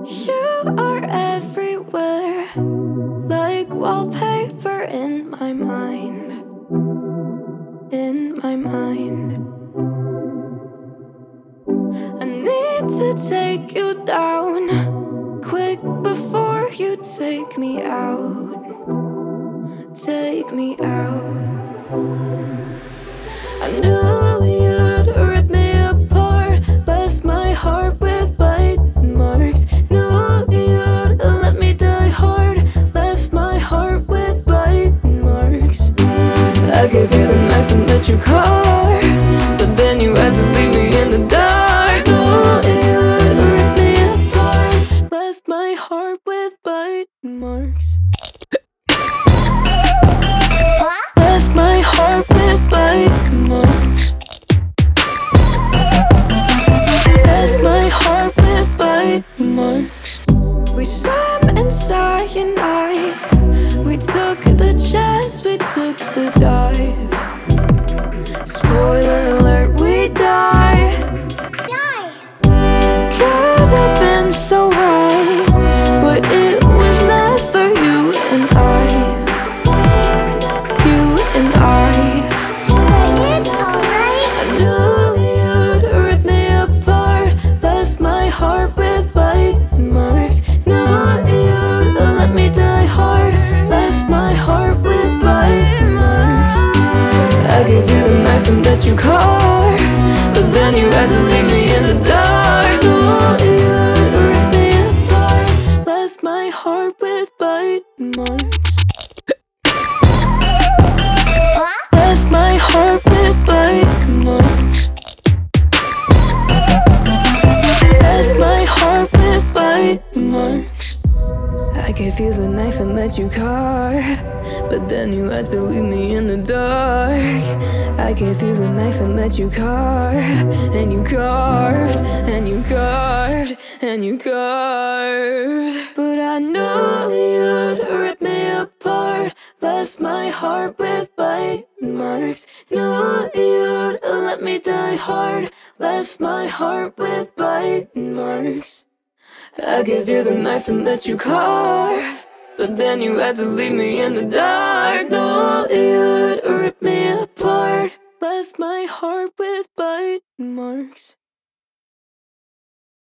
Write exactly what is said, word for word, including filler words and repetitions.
You are everywhere, like wallpaper in my mind, in my mind. I need to take you down, quick before you take me out, take me out. I knew you'd rip me apart, left my heart with bite marks. Knew you'd let me die hard, left my heart with bite marks. I gave you the knife and let you carve, but then you had to leave me in the dark. Knew you'd rip me apart, left my heart with bite marks. Left my heart with bite marks. Left my heart with bite marks. We swam in cyanide, we took the chance, we took the dive. Spoiler alert, we die. Die. Could have been so right, but it was never you and I. You and I. It's alright. I knew you'd rip me apart, left my heart with bite marks. Knew you'd let me die hard, left my heart with bite marks. I gave you the knife and let you carve, but then you had to leave me in the dark. Knew you'd rip me apart, left my heart with bite marks. Left my heart with bite marks. Left my heart with bite marks. I gave you the knife and let you carve, but then you had to leave me in the dark. I gave you the knife and let you carve, and you carved, and you carved, and you carved. But I knew you'd rip me apart, left my heart with bite marks. Knew you'd let me die hard, left my heart with bite marks. I gave you the knife and let you carve, but then you had to leave me in the dark. Knew you'd rip me apart, left my heart with bite marks.